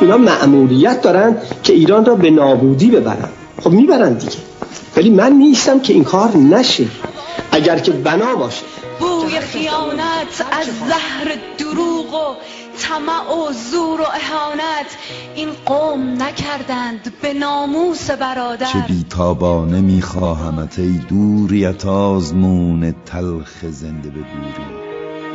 اینا مأموریت دارن که ایران را به نابودی ببرن. خب میبرن دیگه، ولی من نیستم که این کار نشه اگر که بنا باشه. بوی خیانت از زهر دروغ و طمع و زور و اهانت این قوم نکردند به ناموس برادر. چه بیتابانه میخواهمت ای دوریت آزمون تلخ زنده به گوری.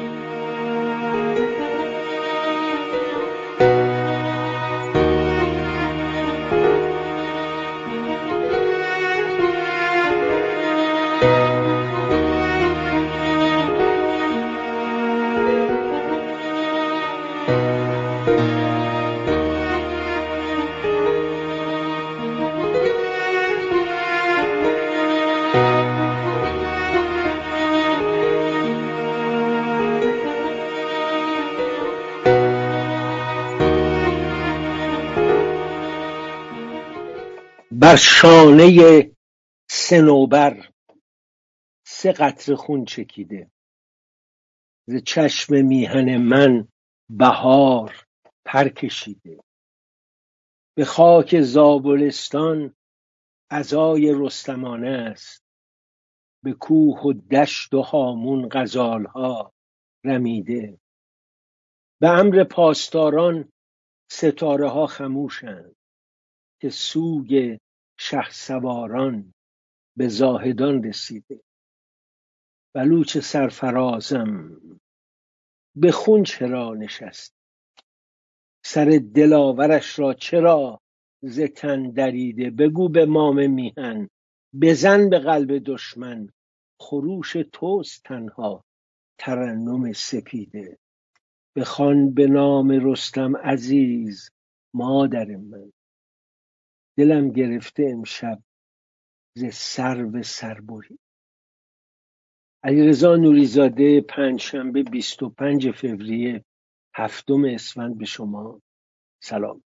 بر شانه صنوبر 3 قطره خون چکیده، ز چشم میهن من بهار پر کشیده. به خاک زابلستان عزای رستمانه است، به کوه و دشت و هامون غزالها رمیده. به امر پاسداران ستاره ها خموشند، که سوگ شهسواران به زاهدان رسیده. بلوچ سرفرازم به خون چرا نشست، سر دلاورش را چرا ز تن دریده. بگو به مام میهن بزن به قلب دشمن، خروش توست تنها ترنم سپیده. بخوان به نام رستم عزیز مادر من، دلم گرفته امشب ز سرو سربری. علیرضا نوریزاده، پنجشنبه 25 فوریه 7 اسفند به شما سلام.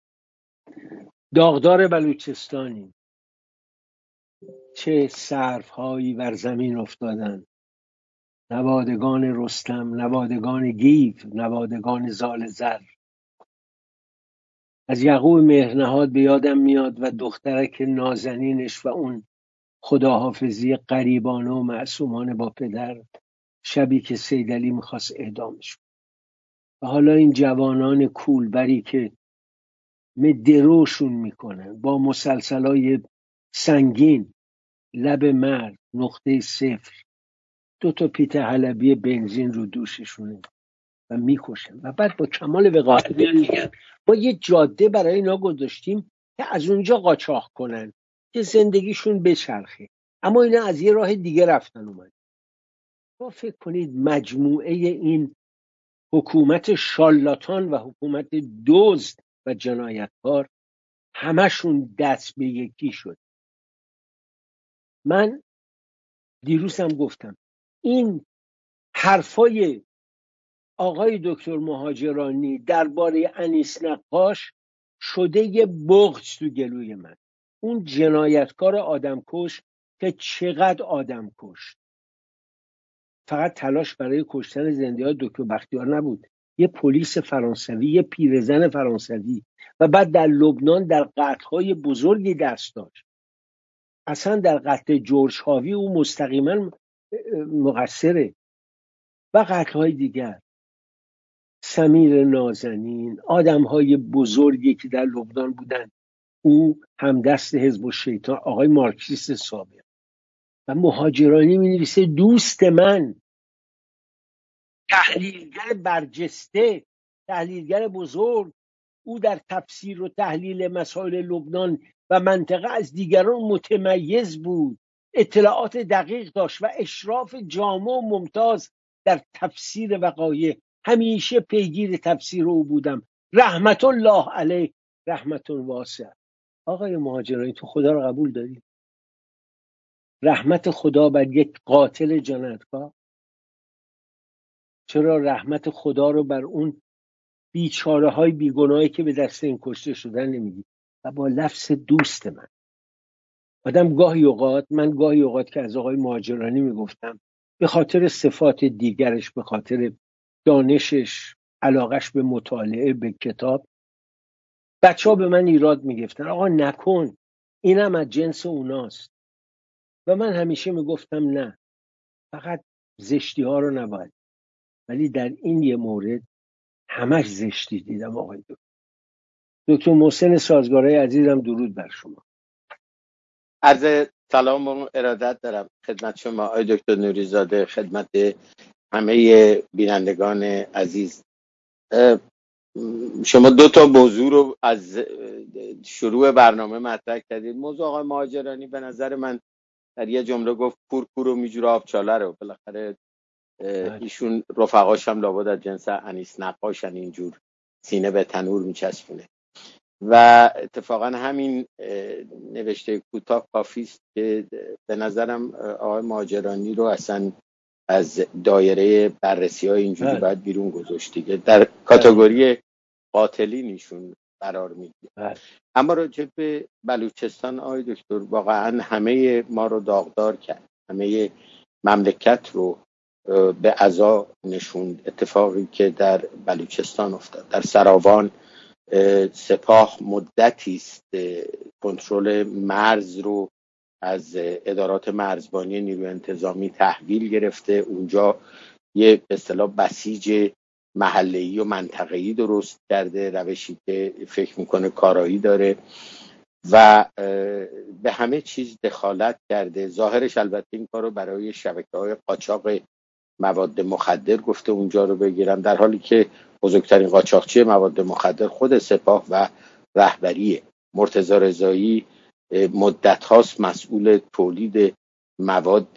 داغدار بلوچستانی، چه سروهایی بر زمین افتادند. نوادگان رستم، نوادگان گیو، نوادگان زال زر. از یعقوب مهرنهاد به یادم میاد و دخترک نازنینش و اون خداحافظی غریبانه و معصومانه با پدر، شبی که سیدعلی میخواست اعدامش. و حالا این جوانان کولبری که دروشون میکنن با مسلسلای سنگین، لب مرد، نقطه صفر، 2 تا پیت حلبی بنزین رو دوششونه و میکشن. و بعد با کمال وقاحت میگن ما یه جاده برای اینا گذاشتیم که از اونجا قاچاق کنن که زندگیشون بچرخه، اما اینا از یه راه دیگه رفتن اومد. ما فکر کنید مجموعه این حکومت شالاتان و حکومت دزد و جنایتکار همشون دست به یکی شد. من دیروزم گفتم این حرفای آقای دکتر مهاجرانی درباره انیس نقاش شده یه بغض تو گلوی من. اون جنایتکار آدمکش که چقدر آدم کشت، فقط تلاش برای کشتن زنده‌های دکتر بختیار نبود، یه پلیس فرانسوی، یه پیرزن فرانسوی، و بعد در لبنان در قتل‌های بزرگی دست داشت. اصلا در قتل جورج هاوی او مستقیما مقصره و قتل‌های دیگر. سمیر نازنین، آدم‌های بزرگی که در لبنان بودن، او همدست حزب الشیطان، آقای مارکسیست سابق. و مهاجرانی می‌نویسه دوست من، تحلیلگر برجسته، تحلیلگر بزرگ، او در تفسیر و تحلیل مسائل لبنان و منطقه از دیگران متمیز بود، اطلاعات دقیق داشت و اشراف جامع و ممتاز در تفسیر وقایع. همیشه پیگیر تفسیر او بودم، رحمت الله علیه، رحمت واسع. آقای مهاجرانی، تو خدا رو قبول داری؟ رحمت خدا بر یک قاتل جنایتکار؟ چرا رحمت خدا رو بر اون بیچاره های بیگناهی که به دست این کشته شدن نمیگی؟ و با لفظ دوست من آدم من گاهی اوقات که از آقای مهاجرانی میگفتم، به خاطر صفات دیگرش، به خاطر دانشش، علاقش به مطالعه، به کتاب، بچه ها به من ایراد میگفتن آقا نکن، اینم از جنس اوناست. و من همیشه میگفتم نه، فقط زشتی ها رو نباید. ولی در این یه مورد همش زشتی دیدم آقای دکتر محسن سازگارای عزیزم، درود بر شما. عرض سلام و ارادت دارم خدمت شما آقای دکتر نوری‌زاده، خدمت همه بینندگان عزیز. شما دو تا موضوع رو از شروع برنامه مطرح کردید. موضوع آقای مهاجرانی به نظر من در یه جمله گفت کور و میجوره آبچاله رو. بالاخره ایشون رفقاش هم لابد از جنس انیس نقاشن، اینجور سینه به تنور میچسبونه. و اتفاقا همین نوشته کوتاه کافی است که به نظرم آقای مهاجرانی رو اصلا از دایره بررسی های اینجوری باید بیرون گذاشت دیگه، در کاتگوری قاتلینشون قرار میگیره. اما راجع به بلوچستان آقای دکتر، واقعا همه ما رو داغدار کرد، همه مملکت رو به عزا نشوند اتفاقی که در بلوچستان افتاد. در سراوان سپاه مدتی است کنترل مرز رو از ادارات مرزبانی نیروی انتظامی تحویل گرفته. اونجا یه به اصطلاح بسیج محله‌ای و منطقه‌ای درست کرده، روشی که فکر میکنه کارایی داره و به همه چیز دخالت کرده. ظاهرش البته این کارو برای شبکه‌های قاچاق مواد مخدر گفته اونجا رو بگیرن، در حالی که بزرگترین قاچاقچی مواد مخدر خود سپاه و رهبری مرتضی رضایی مدت هاست مسئول تولید مواد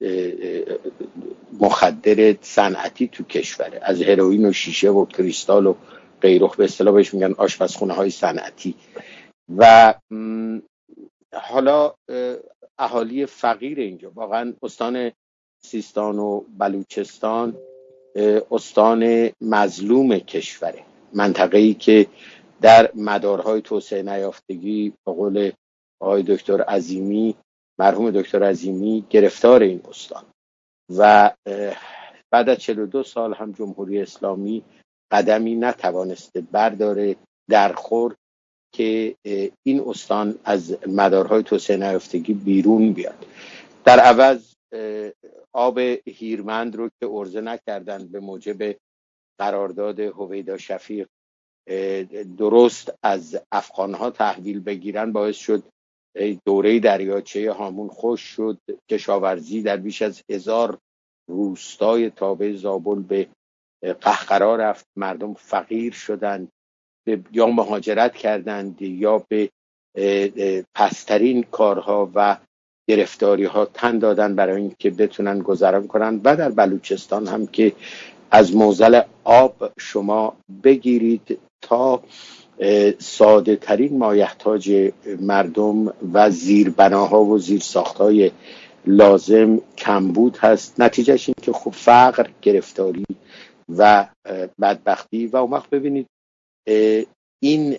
مخدر صنعتی تو کشوره، از هروئین و شیشه و کریستال و غیره، به اصطلاح بهش میگن آشپزخونه های صنعتی. و حالا اهالی فقیر اینجا، واقعا استان سیستان و بلوچستان استان مظلوم کشوره، منطقه‌ای که در مدارهای توسعه نیافتگی به قول آقای دکتر عظیمی، مرحوم دکتر عظیمی، گرفتار این استان و بعد از 42 سال هم جمهوری اسلامی قدمی نتوانسته برداره درخور که این استان از مدارهای توسعه نیافتگی بیرون بیاد. در عوض آب هیرمند رو که عرضه نکردن به موجب قرارداد هویدا شفیق درست از افغانها تحویل بگیرن، باعث شد دوره دریاچه هامون خشک شد، کشاورزی در بیش از 1000 روستای تابع زابل به قهقرا رفت، مردم فقیر شدند، یا مهاجرت کردند یا به پسترین کارها و گرفتاری ها تن دادن برای اینکه بتونن گذران کنن. و در بلوچستان هم که از موزل آب شما بگیرید تا ساده ترین مایحتاج مردم و زیربناها و زیرساختهای لازم کمبود هست. نتیجهش این که خب فقر، گرفتاری و بدبختی. و اون وقت ببینید این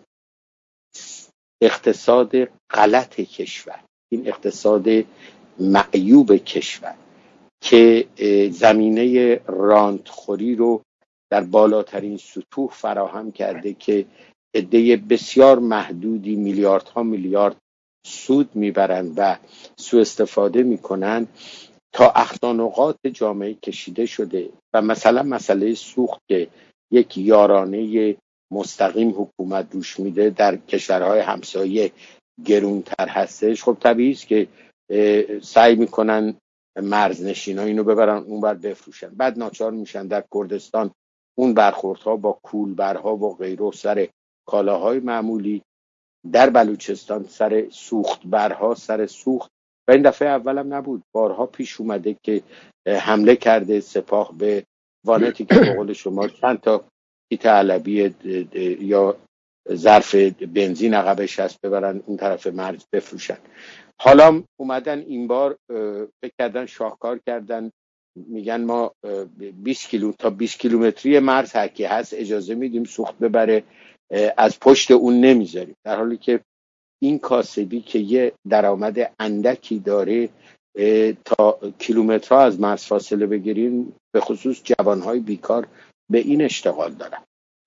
اقتصاد غلط کشور، این اقتصاد معیوب کشور که زمینه رانتخوری رو در بالاترین سطوح فراهم کرده که عده بسیار محدودی میلیاردها میلیارد سود میبرند و سوء استفاده میکنند، تا اختانقات جامعه کشیده شده. و مثلا مسئله سوخت که یک یارانه مستقیم حکومت روش میده در کشورهای همسایه گرونتر هستش. خب طبیعی است که سعی میکنن مرزنشینا اینو ببرن اون بر بفروشن، بعد ناچار میشن در کردستان اون برخوردها با کولبرها و غیره سر کالاهای معمولی، در بلوچستان سر سوخت برها سر سوخت. و این دفعه اولم نبود، بارها پیش اومده که حمله کرده سپاه به وانتی که به قول شما چند تا کیت علبی یا ظرف بنزین عقبش هست ببرن اون طرف مرز بفروشن. حالا اومدن این بار فکر کردن شاهکار کردن، میگن ما 20 کیلو تا 20 کیلومتری مرز هرکی هست اجازه میدیم سوخت ببره، از پشت اون نمیذاریم، در حالی که این کاسبی که یه درآمد اندکی داره تا کیلومترها از مرز فاصله بگیرین، به خصوص جوانهای بیکار به این اشتغال دارن.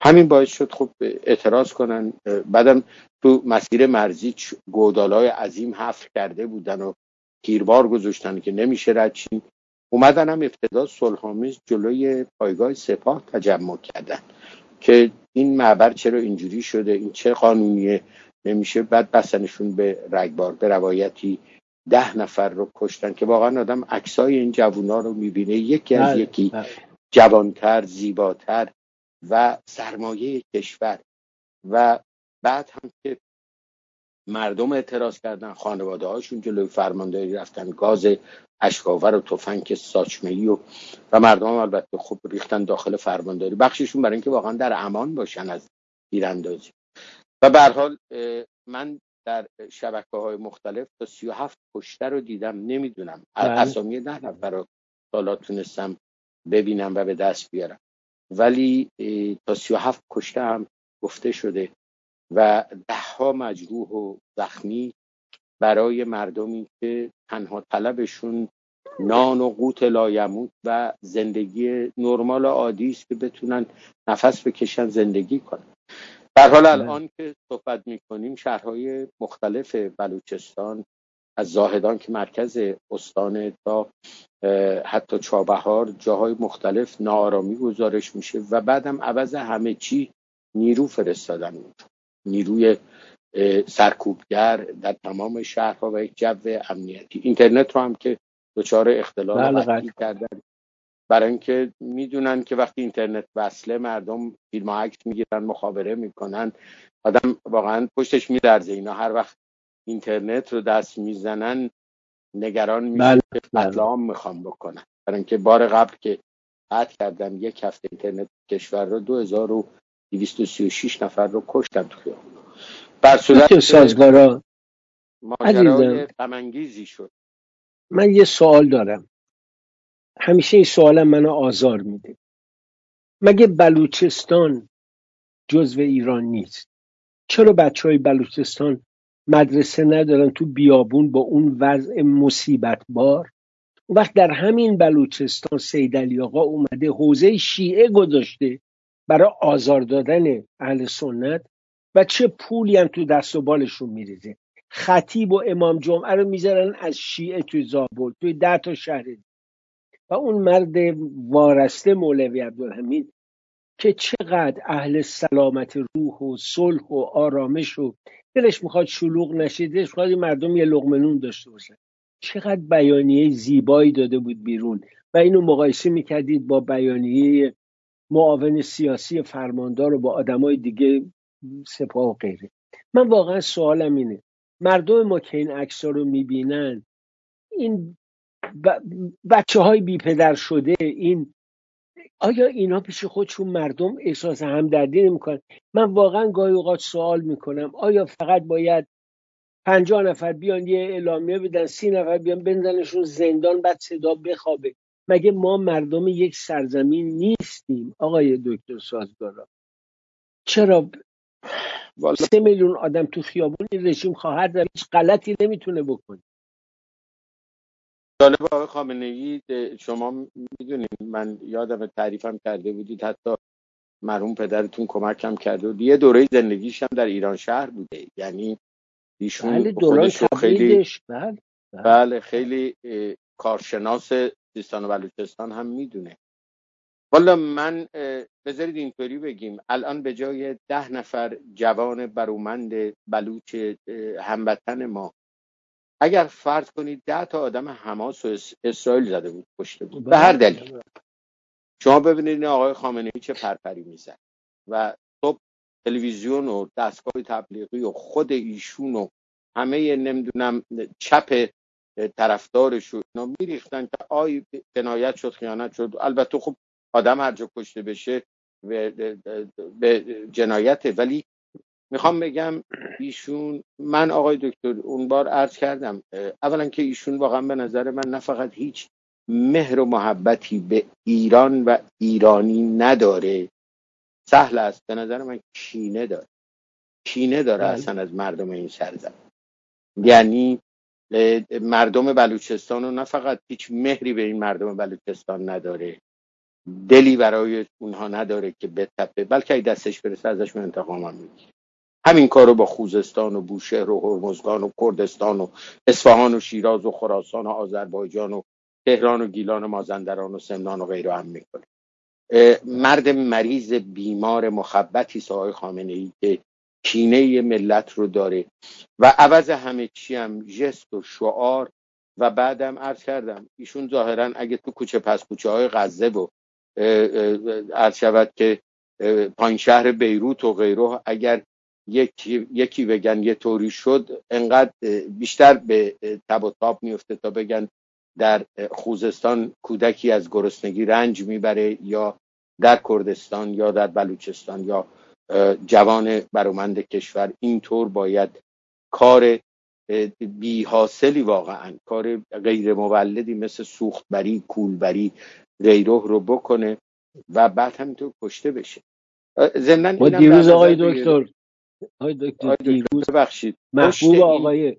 همین باعث شد خب اعتراض کنن. بعدم تو مسیر مرزی گودالای عظیم حفر کرده بودن و تیربار گذاشتن که نمیشه رد چین. اومدن هم ابتدا صلح‌آمیز جلوی پایگاه سپاه تجمع کردن که این معبر چرا اینجوری شده، این چه قانونیه، نمیشه. بعد بستنشون به رگبار. به روایتی 10 نفر رو کشتن که واقعا آدم عکسای این جوونا رو میبینه، یکی از یکی جوانتر، زیباتر و سرمایه کشور. و بعد هم که مردم اعتراض کردن، خانواده هاشون جلوی فرمانداری رفتن، گاز اشکاور و تفنگ ساچمه‌ای و مردم هم البته خب ریختن داخل فرمانداری، بخششون برای اینکه واقعا در امان باشن از تیراندازی. و به هر حال من در شبکه‌های مختلف تا 37 کشته رو دیدم. نمیدونم اسامی 10 نفر رو حالا تونستم ببینم و به دست بیارم، ولی تا 37 کشته هم گفته شده و 10 مجروح و زخمی برای مردمی که تنها طلبشون نان و قوت لایموت و زندگی نرمال عادی است که بتونن نفس بکشن، زندگی کنن. در حال الان که صحبت میکنیم شهرهای مختلف بلوچستان، از زاهدان که مرکز استان تا حتی چابهار، جاهای مختلف ناآرامی گزارش میشه و بعدم عوض همه چی نیرو فرستادن اونجا، نیروی سرکوبگر در تمام شهرها و یک جو امنیتی. اینترنت رو هم که دچار اختلال قطعی کردن، برای اینکه میدونن که وقتی اینترنت وصله مردم فیلم و عکس میگیرن، مخابره میکنن، آدم واقعا پشتش میلرزه. اینا هر وقت اینترنت رو دست میزنن نگران میشه که قتل عام میخوام بکنن. برای اینکه بار قبل که قطع کردن 1 هفته اینترنت کشور رو 2236 نفر رو کشتن تو خیابون. بر صورت سازگارا ماجرای غم انگیزی شد. من یه سوال دارم، همیشه این سوالم منو آزار میده. مگه بلوچستان جزو ایران نیست؟ چرا بچهای بلوچستان مدرسه ندارن تو بیابون با اون وضع مصیبت بار؟ اون وقت در همین بلوچستان سید علی آقا اومده حوزه شیعه گذاشته برای آزار دادن اهل سنت و چه پولی هم تو دست و بالشون میریزه. خطیب و امام جمعه رو میذارن از شیعه توی زابل، توی 10 تا شهر. و اون مرد وارسته مولوی عبدالحمید که چقدر اهل سلامت روح و صلح و آرامش و دلش میخواد شلوغ نشه، دلش میخواد مردم یه لقمه نون داشته باشن، چقدر بیانیه زیبایی داده بود بیرون و اینو مقایسه میکردید با بیانیه معاون سیاسی فرماندار و با آدمای دیگه سپاه و غیره. من واقعا سوالم اینه، مردم ما که این عکس‌ها رو میبینن، این بچه های بی پدر شده، این آیا اینا پیش خودشون مردم احساس همدردی نمی‌کنن؟ من واقعا گاهی اوقات سوال میکنم آیا فقط باید 50 نفر بیان یه اعلامیه بدن، 30 نفر بیان بندازنشون زندان بعد صدا بخوابه؟ مگه ما مردم یک سرزمین نیستیم آقای دکتر سازگارا؟ چرا 3 میلیون آدم تو خیابون این رژیم خواهد رفت، هیچ غلطی نمیتونه بکنه؟ جالب آقای خامنه‌ای، شما میدونید من یادم تعریفم کرده بودید حتی مرحوم پدرتون کمکم کرده بود، یه دوره زندگیش هم در ایران شهر بوده، یعنی ایشون خودش خیلی بله خیلی کارشناس سیستان و بلوچستان هم میدونه. والا من بذارید اینطوری بگیم، الان به جای 10 نفر جوان برومند بلوچ هموطن ما، اگر فرض کنید 10 تا آدم حماس و اسرائیل زده بود پشت بود به هر دلیل، شما ببینید این آقای خامنه‌ای چه پرپری میزد و صبح تلویزیون و دستگاه تبلیغی و خود ایشون و همه نمیدونم چپ طرفدارش رو اینا میریختن که آی جنایت شد، خیانت شد. البته خب آدم هر جا کشته بشه به جنایته، ولی میخوام بگم ایشون، من آقای دکتر اون بار عرض کردم، اولا که ایشون واقعا به نظر من نه فقط هیچ مهر و محبتی به ایران و ایرانی نداره، سهل است به نظر من کینه داره اصلا از مردم این سرزمین. یعنی مردم بلوچستان رو نه فقط هیچ مهری به این مردم بلوچستان نداره، دلی برای اونها نداره که بتپه، بلکه اگه دستش برسه ازشون انتقام هم میگیره. همین کارو با خوزستان و بوشهر و هرمزگان و کردستان و اصفهان و شیراز و خراسان و آذربایجان و تهران و گیلان و مازندران و سمنان و غیره هم میکنه. مرد مریض بیمار مخبتی آقای خامنه‌ای که کینه ملت رو داره و عوض همه چی هم ژست و شعار. و بعدم عرض کردم ایشون ظاهرا اگه تو کوچه پس کوچه های غزه و عرض شود که پایین شهر بیروت و غیره اگر یکی بگن یه طوری شد، انقدر بیشتر به تب و تاب میفته تا بگن در خوزستان کودکی از گرسنگی رنج میبره، یا در کردستان یا در بلوچستان یا جوان برومند کشور. اینطور باید کار بی حاصلی، واقعا کار غیر مولدی مثل سوختبری، کولبری، غیره رو بکنه و بعد همینطور کشته بشه. ضمن ما دیروز آقای دکتر دیروز ببخشید محبوب آقای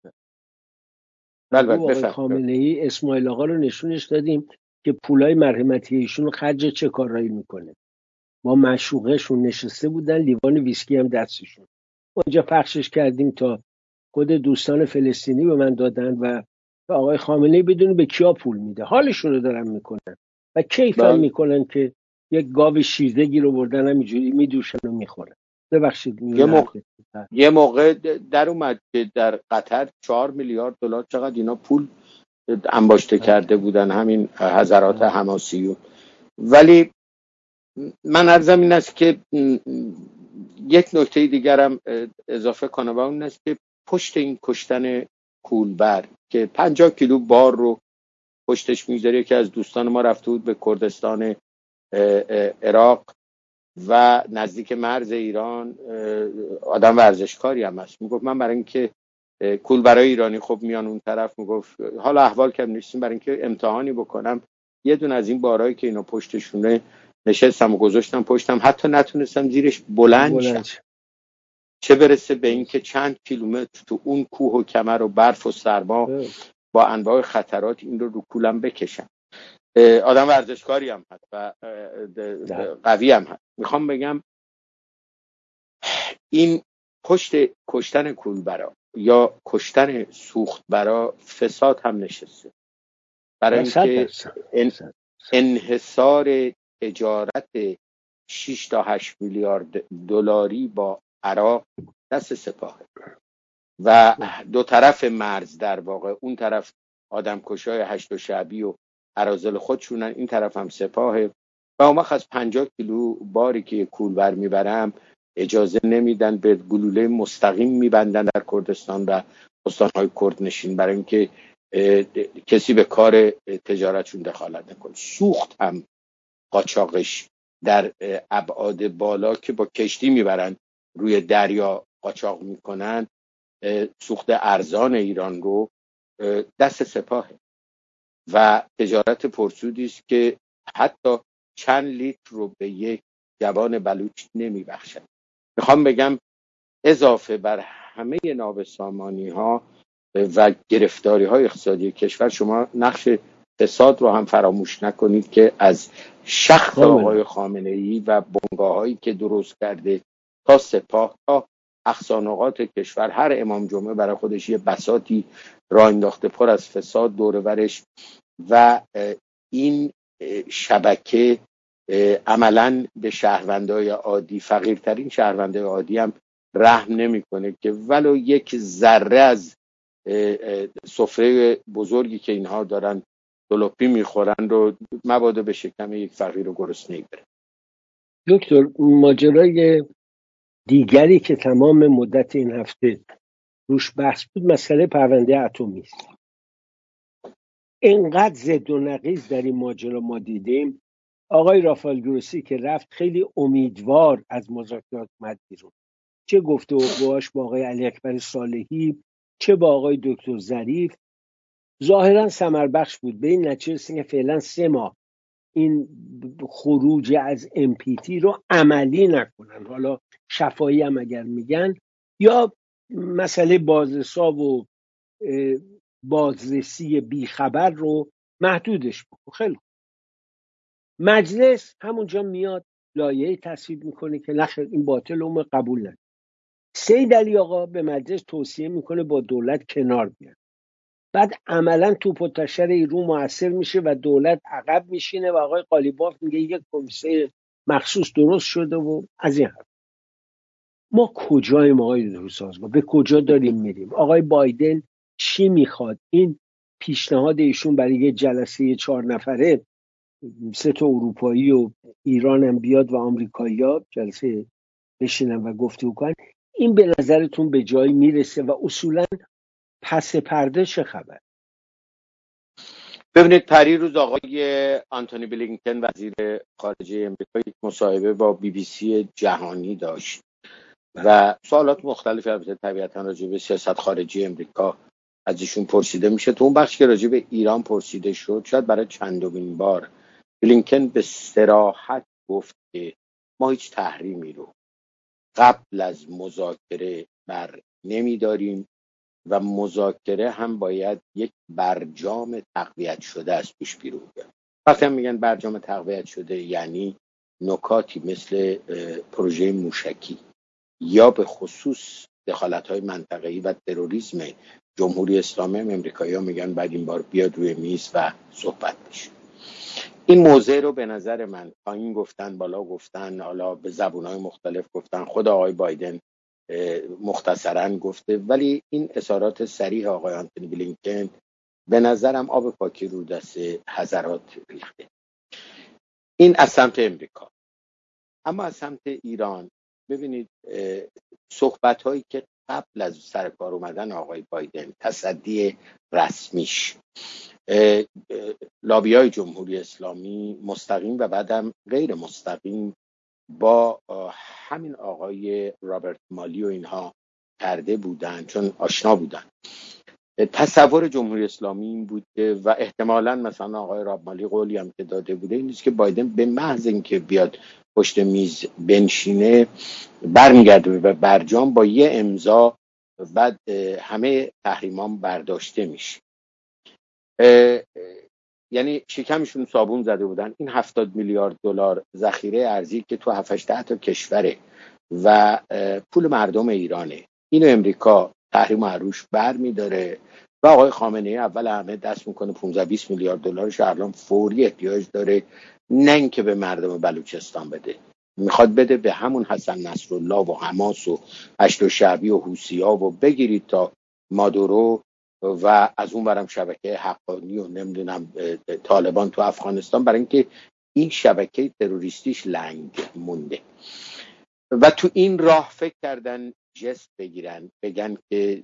بله خامنه‌ای اسماعیل آقا رو نشونش دادیم که پولای مرحمتی ایشون خرج چه کارایی میکنه. با معشوقهشون نشسته بودن، لیوان ویسکی هم دستشون. اونجا پخشش کردیم تا خود دوستان فلسطینی به من دادن و آقای خامنه‌ای بدون به کیا پول میده، حالشون رو دارن میکنن و کیف هم میکنن که یک گاو شیردگی رو بردن همینجوری میدوشن و میخورن. ببخشید یه موقع در اومد که در قطر 4 میلیارد دلار چقدر اینا پول انباشته کرده بودن همین حضرات حماسیون. ولی من عرضم این است که یک نکته دیگرم اضافه کنم و اون است که پشت این کشتن کولبر که 50 کیلو بار رو پشتش میذاره، که از دوستان ما رفته بود به کردستان عراق و نزدیک مرز ایران، آدم ورزشکاری هم هست، میگفت من برای اینکه کولبرای ایرانی خب میان اون طرف، میگفت حالا احوال کم نیستیم، برای اینکه امتحانی بکنم یه دون از این بارایی که اینا پشتشونه نشستم و گذاشتم پشتم، حتی نتونستم زیرش بلند شم، چه برسه به اینکه چند کیلومتر تو اون کوه و کمر و برف و سرما با انواع خطرات این رو کولم بکشم. آدم ورزشکاری هم هست و قوی هم هست. میخوام بگم این پشت کشتن کولبرا یا کشتن سوختبرا فساد هم نشسته، برای اینکه انحصار تجارت 6 تا 8 میلیارد دلاری با عراق دست سپاهه و دو طرف مرز، در واقع اون طرف آدمکشای هشت و شعبی و اراذل خودشونن، این طرف هم سپاهه و اون وقت از 50 کیلو باری که کولبر میبرم اجازه نمیدن، به گلوله مستقیم میبندن در کردستان و استانهای کرد نشین، برای اینکه کسی به کار تجارتشون دخالت نکنه. سوخت هم قاچاقش در ابعاد بالا که با کشتی میبرن روی دریا قاچاق میکنن، سوخت ارزان ایران رو دست سپاهه و تجارت پرسودی است که حتی چند لیتر رو به یک جوان بلوچ نمیبخشن. میخوام بگم اضافه بر همه نابسامانی ها و گرفتاری های اقتصادی کشور، شما نقش فساد رو هم فراموش نکنید که از شخص آقای خامنه‌ای و بنگاه‌هایی که درست کرده تا سپاه تا اقصانقاط کشور، هر امام جمعه برای خودش یه بساطی راه انداخته پر از فساد دور برش و این شبکه عملاً به شهروندای عادی، فقیرترین شهروندای عادی هم رحم نمیکنه که ولو یک ذره از سفره بزرگی که اینها دارن دلوپی میخورن رو مبادا به شکم یک فقیر و گرسنه بره. دکتر، ماجرای دیگری که تمام مدت این هفته روش بحث بود مسئله پرونده اتمی است. اینقدر زد و نقیض در این ماجرا ما دیدیم. آقای رافائل گروسی که رفت خیلی امیدوار از مذاکرات اومد بیرون، چه گفتگوهاش با آقای علی اکبر صالحی چه با آقای دکتر ظریف ظاهرا ثمربخش بود. به این نتیجه رسیدن که فعلا 3 ماه این خروج از MPT رو عملی نکنن، حالا شفاهی هم اگر میگن، یا مسئله بازرسا و بازرسی بیخبر رو محدودش بکن. خیلی مجلس همونجا میاد لایحه تصویب میکنه که نخیر این باطل و قبول نداره. سید علی آقا به مجلس توصیه میکنه با دولت کنار بیاد. بعد عملا توپ و تشر رو موثر میشه و دولت عقب میشینه و آقای قالیباف میگه یک کمیسه مخصوص درست شده و از این حرف. ما کجاییم آقای روسازگار؟ به کجا داریم میریم؟ آقای بایدن چی میخواد؟ این پیشنهاد ایشون برای یه جلسه 4 نفره 3 تا اروپایی و ایران هم بیاد و آمریکایی‌ها جلسه بشینن و گفتگو کنن، این به نظرتون به جایی میرسه و اصولا پس پرده چه خبر؟ ببینید پریروز آقای آنتونی بلینکن وزیر خارجه امریکا یک مصاحبه با BBC جهانی داشت و سوالات مختلفی البته طبیعتا راجع به سیاست خارجی امریکا از ایشون پرسیده میشه. تو اون بخش که راجع به ایران پرسیده شد، شاید برای چندمین بار بلینکن به صراحت گفت که ما هیچ تحریمی رو قبل از مذاکره بر نمیداریم و مذاکره هم باید یک برجام تقویت شده از توش بیرون بیاد. وقتی هم میگن برجام تقویت شده یعنی نکاتی مثل پروژه موشکی یا به خصوص دخالت‌های منطقه‌ای و تروریسم جمهوری اسلامی امریکایی‌ها میگن بعد این بار بیاد روی میز و صحبت بشه. این موضوع رو به نظر من پایین گفتن بالا گفتن، حالا به زبون‌های مختلف گفتن، خود آقای بایدن مختصراً گفته، ولی این اظهارات صریح آقای آنتونی بلینکن به نظرم آب پاکی رو دست حضرات ریخته. این از سمت امریکا. اما از سمت ایران ببینید صحبت هایی که قبل از سرکار اومدن آقای بایدن تصدی رسمیش لابی های جمهوری اسلامی مستقیم و بعدم غیر مستقیم با همین آقای رابرت مالی و اینها کرده بودن چون آشنا بودن. تصور جمهوری اسلامی این بود و احتمالاً مثلا آقای رابرت مالی قولی هم که داده بوده این نیست که بایدن به محض اینکه بیاد پشت میز بنشینه برمیگرده به برجام با یه امضا، بعد همه تحریمام برداشته میشه. یعنی شکمشون صابون زده بودن. این 70 میلیارد دلار ذخیره ارزی که تو 7-8 تا کشوره و پول مردم ایرانه، اینو امریکا تحریم عروش بر میداره و آقای خامنه‌ای اول همه دست میکنه 15-20 میلیارد دلارش الان فوری احتیاج داره، نه اینکه به مردم بلوچستان بده، میخواد بده به همون حسن نصرالله و حماس و هشت شعبی و حوثی‌ها و بگیرید تا مادورو و از اون برم شبکه حقانی و نمیدونم طالبان تو افغانستان، برای اینکه این شبکه تروریستیش لنگ مونده و تو این راه فکر کردن جست بگیرن، بگن که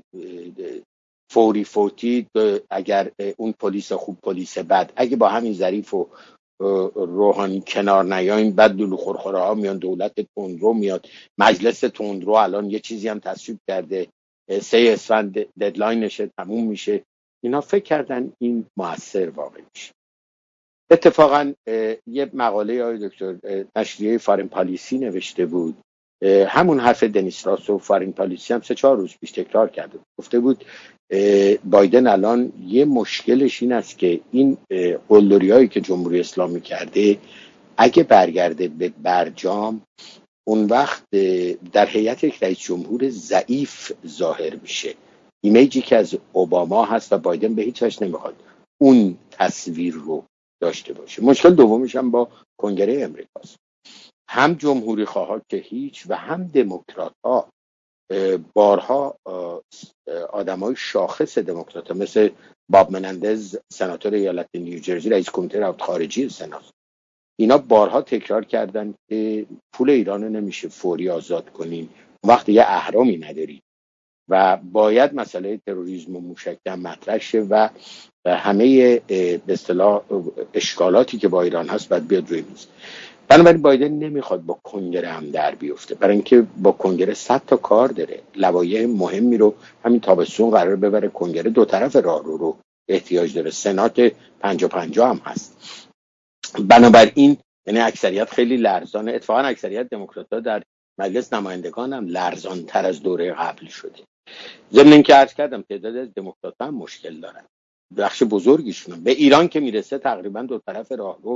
فوری فوتی اگر اون پلیس خوب پلیس بد، اگه با همین ظریف و روحانی کنار نیاین بعد دلو خورخوره ها میان، دولت تندرو میاد، مجلس تندرو الان یه چیزی هم تصویب کرده 3 اسفند ددلاینشه تموم میشه. اینا فکر کردن این موثر واقع میشه. اتفاقا یه مقاله آقای دکتر نشریه فارین پالیسی نوشته بود، همون حرف دنیس راسو فارین پالیسی هم 3-4 روز پیش تکرار کرده، گفته بود بایدن الان یه مشکلش این است که این قلدری هایی که جمهوری اسلامی کرده اگه برگرده به برجام، اون وقت در هیئت یک رئیس جمهور ضعیف ظاهر میشه، ایمیجی که از اوباما هست و بایدن به هیچ وجه نمیخواد اون تصویر رو داشته باشه. مشکل دومیش هم با کنگره امریکاست. هم جمهوری خواها که هیچ و هم دموکرات ها بارها آدمای شاخص دموکرات ها مثل باب منندز سناتور ایالت نیوجرسی رئیس کمیته روابط خارجی سنا، اینا بارها تکرار کردن که پول ایران رو نمیشه فوری آزاد کنین وقتی یه اهرامی نداری و باید مسئله تروریسم و موشک هم مطرح شه و همه به اصطلاح اشکالاتی که با ایران هست باید بیاد روی میز. بنابراین بایدن نمیخواد با کنگره هم در بیفته، برای اینکه با کنگره 100 تا کار داره، لوایح مهمی رو همین تابستون قرار ببره کنگره، دو طرف راه رو احتیاج داره، سنات 50-50 هم هست. بنابراین یعنی اکثریت خیلی لرزانه، اتفاقا اکثریت دموکرات‌ها در مجلس نمایندگان هم لرزان تر از دوره قبل شده. ضمن اینکه عرض کردم تعداد از دموکرات‌ها هم مشکل دارن، بخش بزرگیشون به ایران که میرسه تقریبا دو طرف راهرو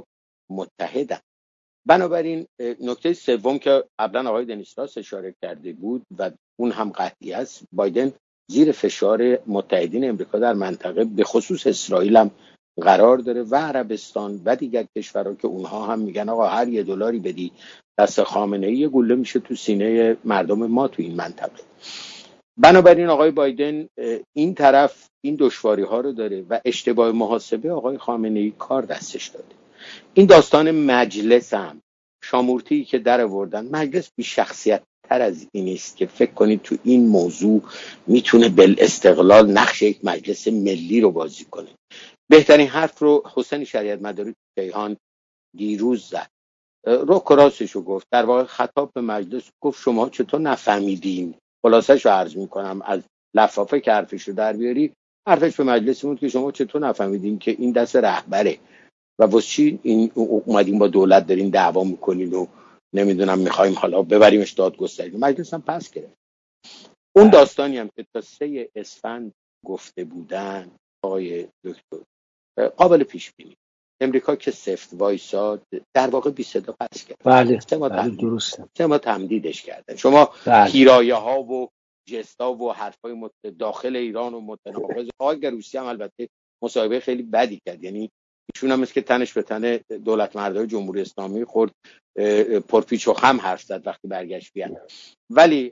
متحدن. بنابراین نکته سوم که قبلا آقای دنیسلاس اشاره کرده بود و اون هم قطعی است، بایدن زیر فشار متحدین امریکا در منطقه به خصوص اسرائیل هم قرار داره و عربستان و دیگر کشورها که اونها هم میگن آقا هر $1 بدی دست خامنه‌ای یه گوله میشه تو سینه مردم ما تو این منطقه. بنابراین آقای بایدن این طرف این دشواری ها رو داره و اشتباه محاسبه آقای خامنه‌ای کار دستش داده. این داستان مجلس هم شامورتی که در آوردن، مجلس بی شخصیت تر از این است که فکر کنید تو این موضوع میتونه بالاستقلال نقش یک مجلس ملی رو بازی کنه. بهترین حرف رو حسین شریعت مداری تو کیهان دیروز زد، رو کراسشو گفت، در واقع خطاب به مجلس گفت شما چطور نفهمیدین. خلاصش رو عرض میکنم از لفافه که حرفش رو در بیاری، حرفش به مجلس بود که شما چطور نفهمیدین که این دست رهبره و واسه چی این اومدین با دولت دارین دعوا میکنین و نمیدونم میخوایم حالا ببریمش دادگستری. مجلس هم پس گرفت. اون داستانی هم که تا 3 اسفند گفته بودن آقای دکتر قابل پیش بینی. امریکا که سفت وایساد در واقع بی صدا پس کرد. بله درسته. 3 ماه تمدیدش کردن. شما پیرایه ها و جستا و حرفای داخل ایران و متناقض. آقای گروسی هم البته مصاحبه خیلی بدی کرد، یعنی ایشون هم مثل که تنش به تن دولت مردای جمهوری اسلامی خورد، پرپیچ و خم حرف زد وقتی برگشت بیان. ولی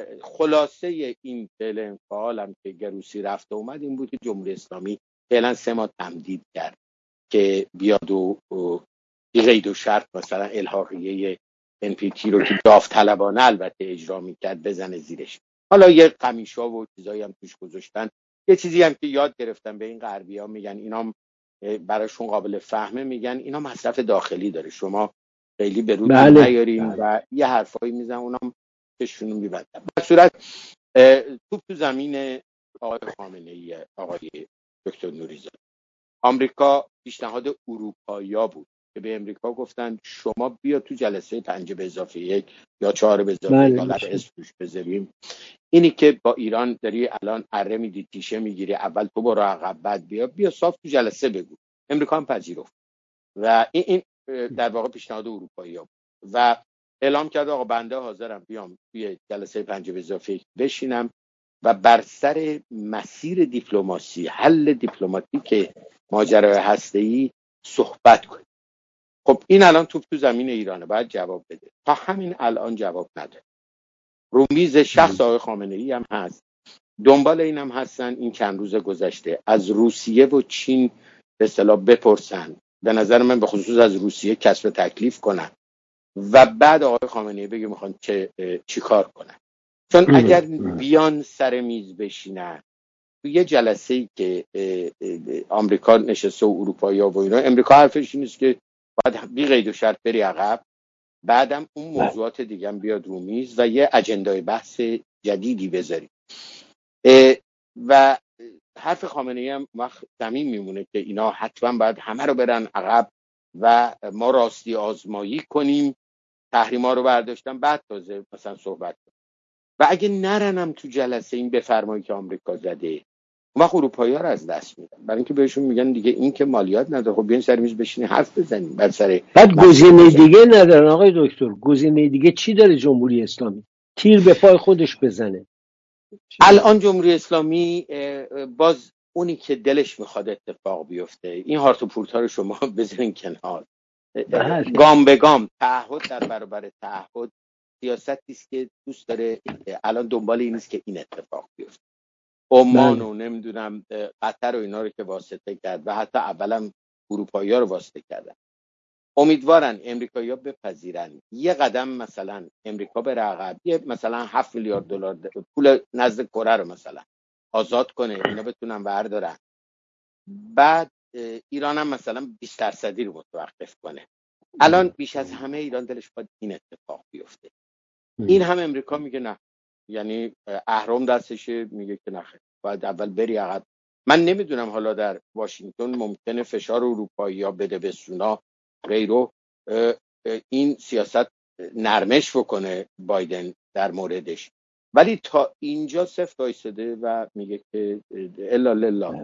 خلاصه این فعل انفعال هم که گروسی رفته اومد این بود که جمهوری اسلامی فعلا 3 ماه تمدید کرد که بیاد و بی قید و شرط مثلا الحاقیه NPT رو که داوطلبانه البته اجرا میکرد بزنه زیرش. حالا یه قمیشا و چیزایی هم توش گذاشتن. یه چیزی هم که یاد گرفتن به این غربی‌ها، میگن اینا براشون قابل فهمه، میگن اینا مصرف داخلی داره، شما خیلی به رود نیارین و یه حرفایی میزنن اونم کشونو میبندن. در صورت توپ تو زمین آقای خامنه‌ای، آقای دکتر نوری‌زاده. آمریکا پیشنهاد اروپایی‌ها بود که به امریکا گفتن شما بیا تو جلسه 5+1 یا 4+1 حالا اسم توش بذاریم، اینی که با ایران داری الان اره میدی تیشه میگیری، اول تو برو عقب بعد بیا صاف تو جلسه بگو. امریکا هم پذیرفت و این در واقع پیشنهاد اروپایی‌ها بود و اعلام کرد آقا بنده حاضرم بیام توی جلسه 5+1 بشینم و بر سر مسیر دیپلماسی، حل دیپلماتیک ماجرای هسته‌ای صحبت کنیم. خب این الان توپ تو زمین ایرانه، باید جواب بده. تا همین الان جواب نداره. رو میز شخص آقای خامنه‌ای هم هست، دنبال این هم هستن این چند روز گذشته از روسیه و چین به اصطلاح بپرسن، به نظر من به خصوص از روسیه کسب تکلیف کنن و بعد آقای خامنه‌ای بگه میخوان چی کار کنن. چون اگر بیان سر میز بشینن تو یه جلسه‌ای که آمریکا نشسته و اروپایی‌ها و اینا، امریکا حرفش این است که باید بی قید و شرط بری عقب، بعدم اون موضوعات دیگه هم بیاد رو میز و یه اجندای بحث جدیدی بذاری. و حرف خامنه‌ای هم وقت زمین میمونه که اینا حتما باید همه رو برن عقب و ما راستی آزمایی کنیم، تحریما رو برداشتن بعد تازه مثلا صحبت کنیم. و اگه نرنم تو جلسه این بفرمایی که آمریکا زده، ما اروپایی‌ها رو از دست میدن، برای اینکه بهشون میگن دیگه این که مالیات نداره، خب بیاین سر میز بشینی حرف بزنیم. بعد گزینه دیگه ندارن آقای دکتر. گزینه دیگه چی داره جمهوری اسلامی؟ تیر به پای خودش بزنه. الان جمهوری اسلامی باز اونی که دلش میخواد اتفاق بیفته، این هارت و پورت ها رو شما بذارین کنار، گام به گام، تعهد در برابر تعهد، سیاستی است که دوست داره الان دنبال این است که این اتفاق بیفته. عمان و نمیدونم قطر و اینا رو که واسطه کرد و حتی اولا اروپایی‌ها رو واسطه کردن. امیدوارن امریکایی‌ها بپذیرن یه قدم مثلا امریکا بره عقب، یه مثلا $7 میلیارد پول نزد کره رو مثلا آزاد کنه، اینا بتونن بردارن. بعد ایران هم مثلا 20% رو متوقف کنه. الان بیش از همه ایران دلش باید این اتفاق بیفته. این هم امریکا میگه نه، یعنی اهرم دستشه، میگه که نه، باید اول بری عقب. من نمیدونم حالا در واشنگتن ممکنه فشار اروپایی‌ها بده به سونا غیرو، این سیاست نرمش بکنه بایدن در موردش، ولی تا اینجا سفت وایساده و میگه که الا لله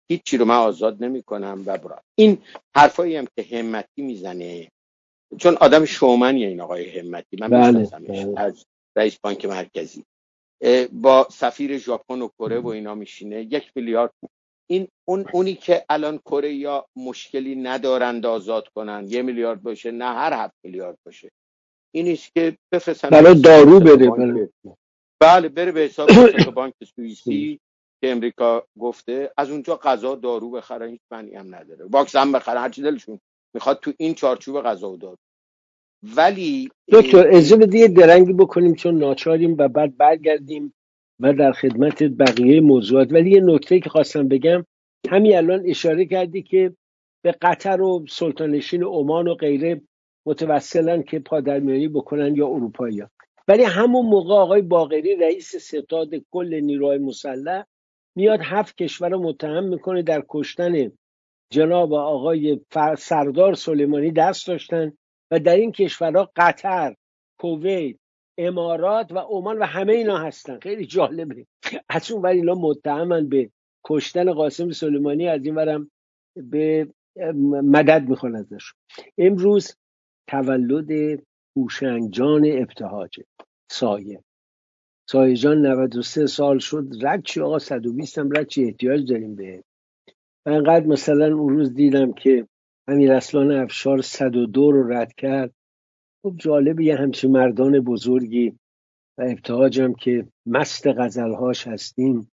هیچی رو من آزاد نمیکنم و برا. این حرفایی هم که همتی میزنه، چون آدم شومنیه این آقای همتی، من میشناسمش از رئیس بانک مرکزی، با سفیر ژاپن و کره و اینا میشینه 1 میلیارد. اونی که الان کره یا مشکلی ندارند آزاد کنن 1 میلیارد باشه، نه هر 7 میلیارد باشه، اینیست که بفرستن برای دارو بره. بله بره به حساب بانک سوئیسی که امریکا گفته، از اونجا غذا دارو بخرن، هیچ معنی هم نداره، واکسن بخرن، هر چی دلشون میخواد تو این چارچوب غذا و دارو. ولی دکتر اجازه بدید درنگی بکنیم چون ناچاریم و بعد برگردیم و در خدمت بقیه موضوعات. ولی یه نکته که خواستم بگم، همین الان اشاره کردی که به قطر و سلطانشین عمان و غیره متوسلن که پادرمیانی بکنن یا اروپایی‌ها، ولی همون موقع آقای باقری رئیس ستاد کل نیروهای مسلح میاد 7 کشور رو متهم میکنه در کشتن جناب آقای سردار سلیمانی دست داشتن و در این کشورها قطر، کویت، امارات و عمان و همه اینا هستن. خیلی جالبه، از اون ور اینا متهمن به کشتن قاسم سلیمانی، از این ورم به مدد میخوان ازش. امروز تولد هوشنگ جان ابتهاجه، سایه جان 93 سال شد. رد چی آقا، 120 هم رد چی، احتیاج داریم به. من انقدر مثلا اون روز دیدم که امیراسلان افشار 102 رو رد کرد. خب جالبه یه همچین مردان بزرگی و ابتهاجم که مست غزلهاش هستیم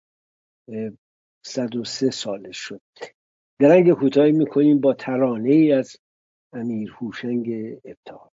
103 سالش شد. درنگ کوتاهی میکنیم با ترانه ای از امیر هوشنگ ابتهاج.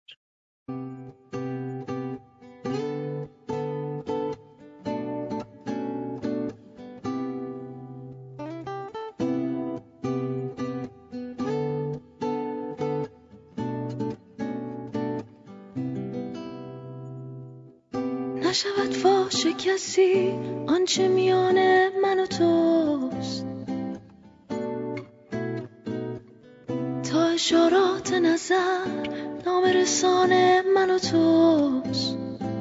نشود فاش کسی آنچه میان من و توست، تا اشارات نظر نامرسان من و توست.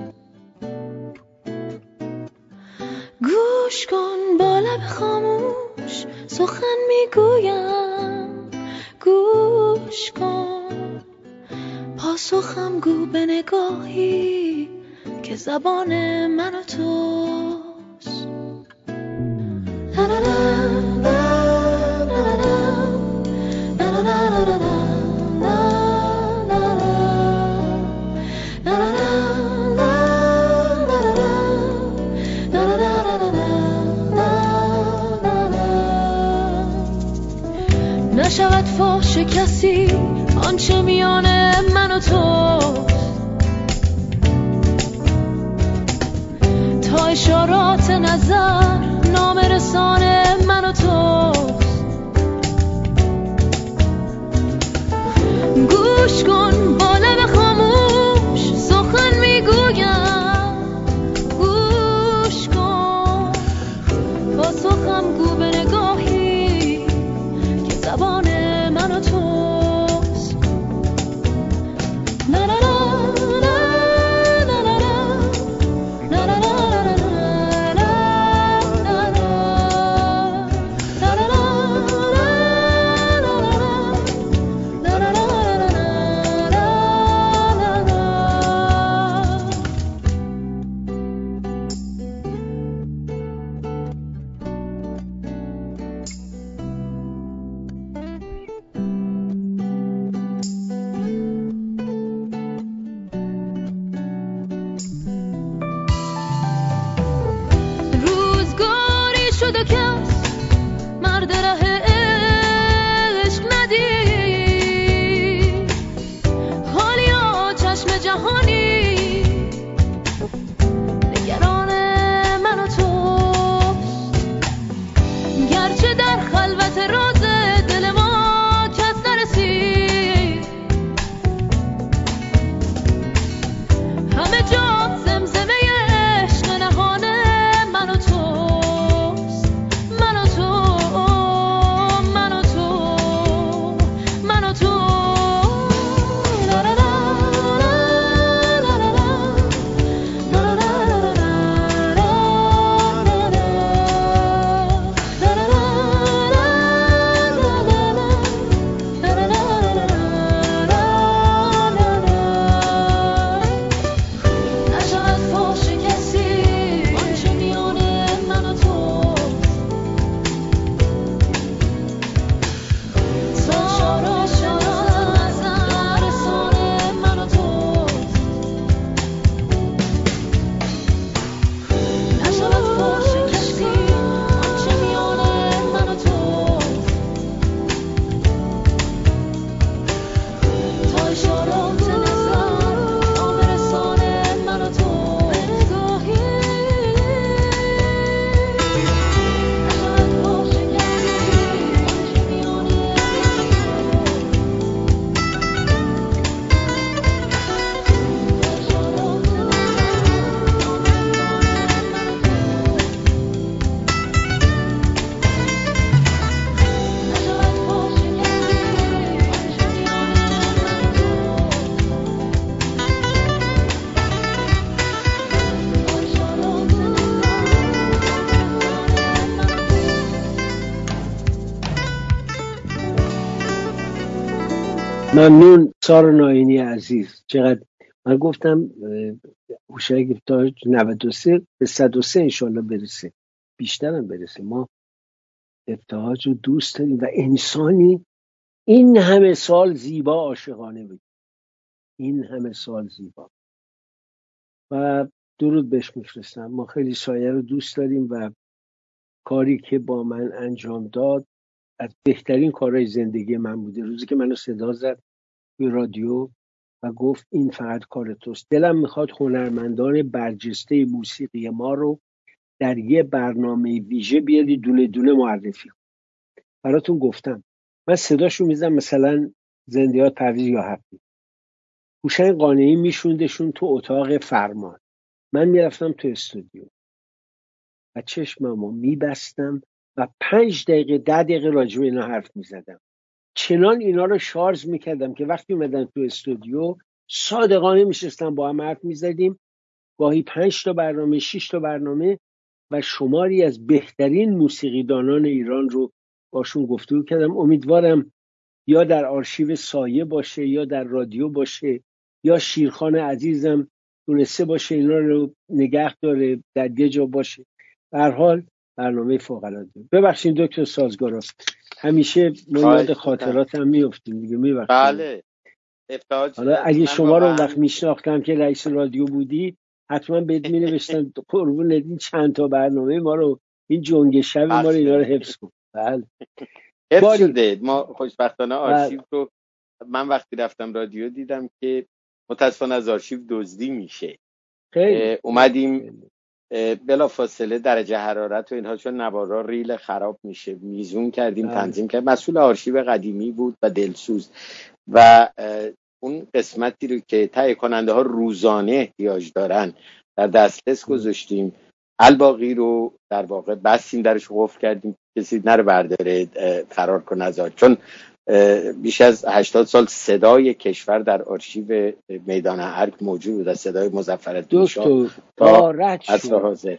گوش کن با لب خاموش سخن میگویم، گوش کن پاسخم گو به نگاهی که زبان من و توست. نشود فاش کسی آنچه میان من و توست، تا اشارات نظر نامرسان من و توست. گوش کن با لب خاموش سخن میگویم، گوش کن پاسخم گو به نگاهی که زبان من و توست. لا لا لا ممنون سارا ناینی عزیز. چقدر من گفتم هوشنگ ابتهاج 93 به 103 انشالله برسه، بیشترم برسه. ما ابتهاج رو دوست داریم و انسانی این همه سال زیبا عاشقانه بود، این همه سال زیبا. و درود بهش میفرستم. ما خیلی سایه رو دوست داریم و کاری که با من انجام داد از بهترین کارهای زندگی من بوده. روزی که منو صدا زد به رادیو و گفت این فقط کار توست، دلم میخواد هنرمندان برجسته موسیقی ما رو در یه برنامه ویژه بیاری دونه دونه معرفی کن. براتون گفتم من صداشو میزم مثلا زندیات پرویز یا حقی، هوشنگ قانعی میشوندشون تو اتاق فرمان، من میرفتم تو استودیو و چشممو میبستم و 5 دقیقه 10 دقیقه راجع به اینا حرف میزدم. چنان اینا رو شارژ میکردم که وقتی اومدن تو استودیو صادقانه میشستم با هم حرف میزدیم، گاهی 5 تا برنامه 6 تا برنامه و شماری از بهترین موسیقیدانان ایران رو باشون گفتگو کردم. امیدوارم یا در آرشیو سایه باشه یا در رادیو باشه یا شیرخان عزیزم تونسته باشه اینا رو نگه داره در یه جا باشه. به هر حال برنامه فوق العاده. ببخشید دکتر سازگارا، همیشه ما یاد خاطرات هم میافتیم دیگه. میبخشید. بله ابتهاج، حالا اگه من شما رو واقعاً وقت میشناختم که رئیس رادیو بودی حتما بهت مینوشتم قربون این چند تا برنامه ما رو، این جنگ شب ما رو، اینا رو حفظ کن. بله حفظ باری شده. ما خوشبختانه آرشیو رو من وقتی رفتم رادیو دیدم که متاسفانه از آرشیو دزدی میشه. خیلی اومدیم بلا فاصله درجه حرارت و اینها، چون نوارا ریل خراب میشه، میزون کردیم، تنظیم کردیم. مسئول آرشیو قدیمی بود و دلسوز و اون قسمتی رو که تهیه کننده ها روزانه احتیاج دارن در دسترس گذاشتیم. الباقی رو در واقع بستیم، درش قفل کردیم کسی نره برداره فرار کنه از آرشیو، چون بیش از 80 سال صدای کشور در آرشیو میدان ارگ موجود بود، از صدای مظفرالدین شاه تا عصر حاضر.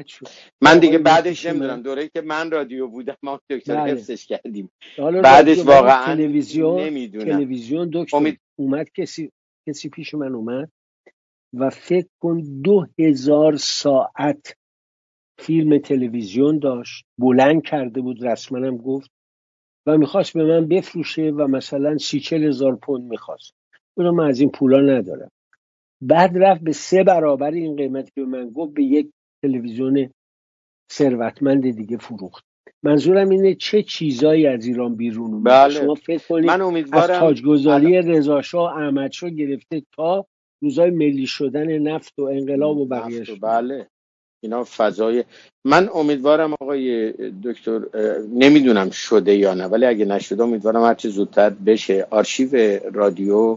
من دیگه بعدش نمیدونم، دوره‌ای که من رادیو بودم ما دکتر حفظش کردیم، بعدش واقعا نمیدونم. تلویزیون دکتر اومد کسی پیش من اومد و فکر کن 2000 ساعت فیلم تلویزیون داشت، بلند کرده بود رسما گفت و میخواست به من بفروشه و مثلا 30-40 هزار پوند میخواست. گفتم من از این پولا ندارم. بعد رفت به 3 برابر این قیمتی که من گفت به یک تلویزیون ثروتمند دیگه فروخت. منظورم اینه چه چیزایی از ایران بیرون اومده. بله. شما فکر کنید من امیدوارم از تاجگذاری رضاشاه احمدشاه گرفته تا روزای ملی شدن نفت و انقلاب و بقیه‌اش. بله اینا فضای. من امیدوارم آقای دکتر، نمیدونم شده یا نه، ولی اگه نشده امیدوارم هرچی زودتر بشه آرشیو رادیو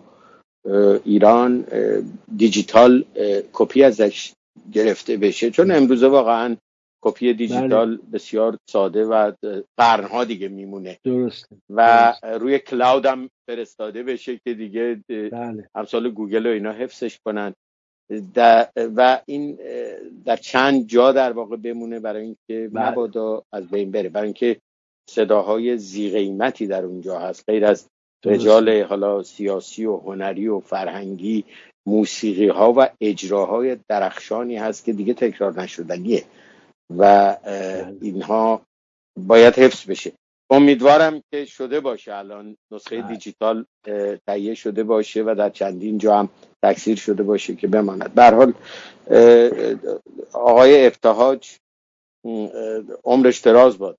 ایران دیجیتال کپی ازش گرفته بشه، چون امروزه واقعا کپی دیجیتال بسیار ساده و قرنها دیگه میمونه. درسته. و روی کلاود هم فرستاده بشه که دیگه امثال گوگل و اینا حفظش کنن و این در چند جا در واقع بمونه، برای اینکه مبادا از بین بره، برای اینکه صداهای ذی قیمتی در اونجا هست، غیر از رجال حالا سیاسی و هنری و فرهنگی، موسیقی ها و اجراهای درخشانی هست که دیگه تکرار نشدنیه و اینها باید حفظ بشه. امیدوارم که شده باشه، الان نسخه دیجیتال تهیه شده باشه و در چندین جا هم تکثیر شده باشه که بماند. به هر حال آقای ابتهاج عمرش دراز باد.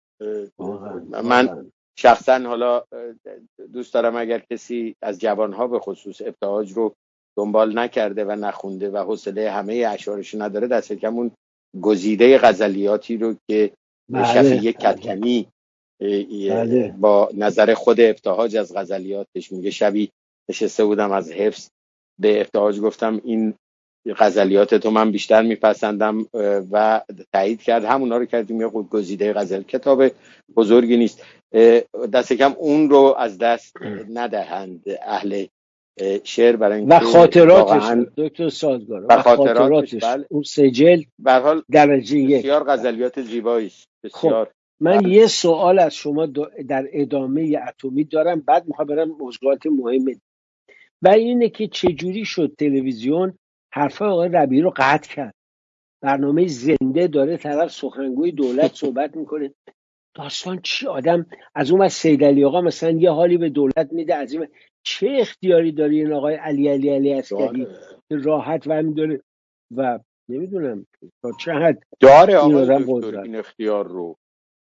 من شخصا حالا دوست دارم اگر کسی از جوانها به خصوص ابتهاج رو دنبال نکرده و نخونده و حوصله همه اشعارش نداره، دست کم اون گزیده غزلیاتی رو که شفیع کدکنی با نظر خود ابتهاج از غزلیاتش میگه، شبی نشسته بودم از حفظ به ابتهاج گفتم این غزلیات تو من بیشتر میپسندم و تایید کرد، همونا رو کردیم یه گزیده غزل. کتاب بزرگی نیست، دست کم اون رو از دست ندهند اهل شعر، برای اینکه و خاطراتش دکتر سازگار و خاطراتش بله. اون سجل به هر حال درجه 1 بسیار غزلیات زیبایی است، بسیار. من یه سوال از شما در ادامه اتمی دارم، بعد میخوام برم موضوعات مهم و اینه که چجوری شد تلویزیون حرفای آقای ربیعی رو قطع کرد. برنامه زنده داره طرف سخنگوی دولت صحبت میکنه، داستان چی؟ آدم از اون سیدعلی آقا مثلا یه حالی به دولت میده، از این چه اختیاری داری این آقای علی عسکری که راحت و همین داره و نمیدونم تا چه حد داره این آقای آدم دکتر قدرت. این اختیار رو.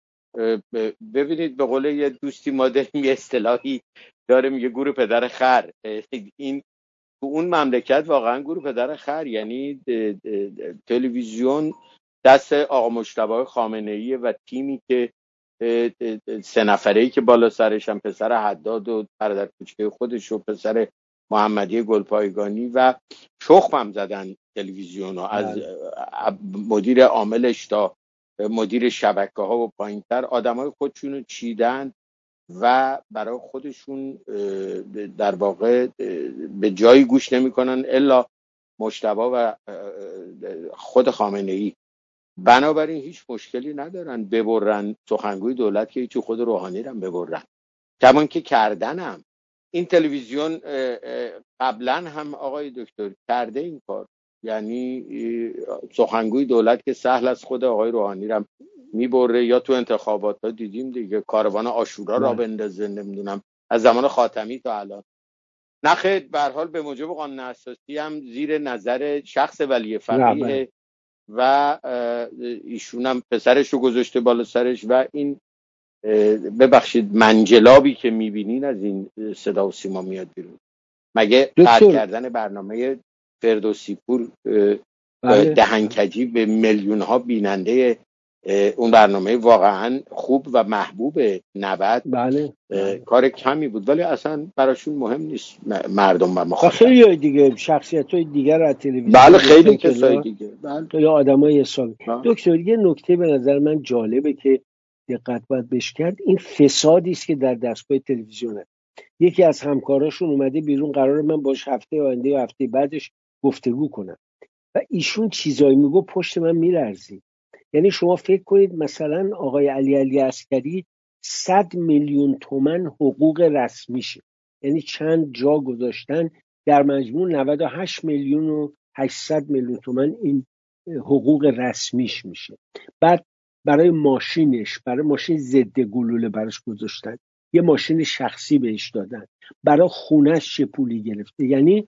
ببینید به قول یه دوستی ما داریم یه اصطلاحی داره میگه گور پدر خر. این تو اون مملکت واقعا گور پدر خر، یعنی تلویزیون دست آقا مجتبی خامنه‌ای و تیمی که 3 نفره‌ای که بالا سرش هم پسر حداد و برادر کوچکه خودش و پسر محمدی گلپایگانی و شخم هم زدن تلویزیون رو، از مدیر عاملش تا مدیر شبکه ها و پایینتر آدمای خودشون رو چیدن و برای خودشون در واقع به جایی گوش نمی‌کنن الا مجتبی و خود خامنه‌ای. بنابراین هیچ مشکلی ندارن ببرن سخنگوی دولت که تو خود روحانی رو ببرن، کمان که کردنم. این تلویزیون قبلا هم آقای دکتر کرده این کار، یعنی سخنگوی دولت که سهل از خود آقای روحانی رو میبره، یا تو انتخابات ها دیدیم دیگه کاروان عاشورا را بندازه، نمیدونم از زمان خاتمی تا الان. نخیر به هر حال به موجب قانون اساسی هم زیر نظر شخص ولی فقیه و ایشون هم پسرش رو گذاشته بالا سرش و این ببخشید منجلابی که میبینین از این صدا و سیما میاد بیرون. مگه قطع کردن برنامه فردوسی پور دهنکجی به میلیون ها بیننده اون برنامه واقعا خوب و محبوب 90 کار کمی بود، ولی اصلا براشون مهم نیست مردم و مخاطب. خیلی دیگه شخصیت‌های دیگر از تلویزیون، بله خیلی کسای دیگه، خیلی آدمای حسابی. دکتر یه نکته به نظر من جالبه که دقت باید بهش کرد، این فسادی است که در دستگاه تلویزیونه. یکی از همکاراشون اومده بیرون، قراره من باش هفته آینده و هفته بعدش گفتگو کنم و ایشون چیزایی میگو پشت من میلرزید. یعنی شما فکر کنید مثلا آقای علی عسکری 100 میلیون تومان حقوق رسمیشه، یعنی چند جا گذاشتن در مجموع 98 میلیون و 800 میلیون تومان این حقوق رسمیش میشه. بعد برای ماشینش، برای ماشین ضد گلوله براش گذاشتن، یه ماشین شخصی بهش دادن، برای خونش چه پولی گرفته. یعنی